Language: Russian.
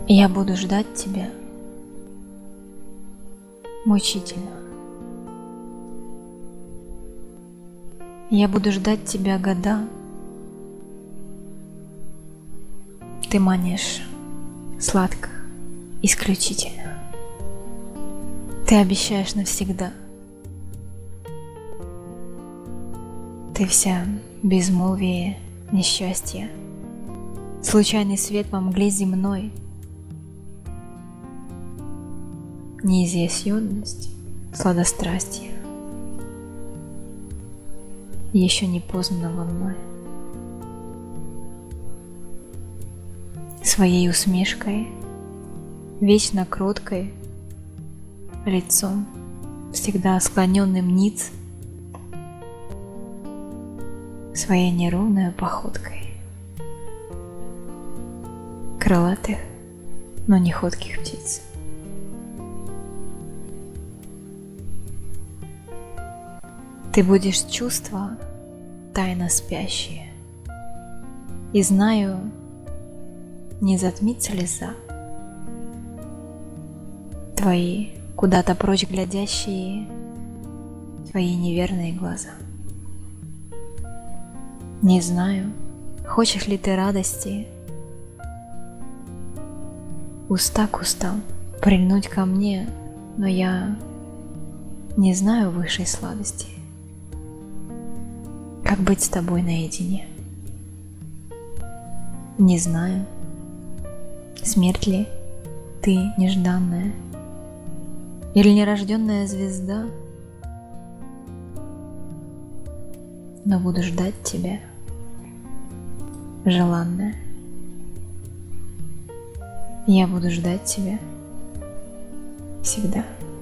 Я буду ждать тебя мучительно. Я буду ждать тебя года. Ты манишь сладко, исключительно. Ты обещаешь навсегда. Ты вся безмолвие, несчастье, случайный свет во мгле земной, неизъясненность, сладострастие, еще не познанного мной. Своей усмешкой, вечно кроткой, лицом, всегда склоненным ниц, своей неровной походкой крылатых, но не ходких птиц. Ты будешь чувства тайно спящие, и знаю, не затмит слеза твои куда-то прочь глядящие, твои неверные глаза. Не знаю, хочешь ли ты радости, уста к устам прильнуть ко мне, но я не знаю высшей сладости. Как быть с тобой наедине? Не знаю, смерть ли ты нежданная или нерожденная звезда, но буду ждать тебя, желанная. Я буду ждать тебя всегда.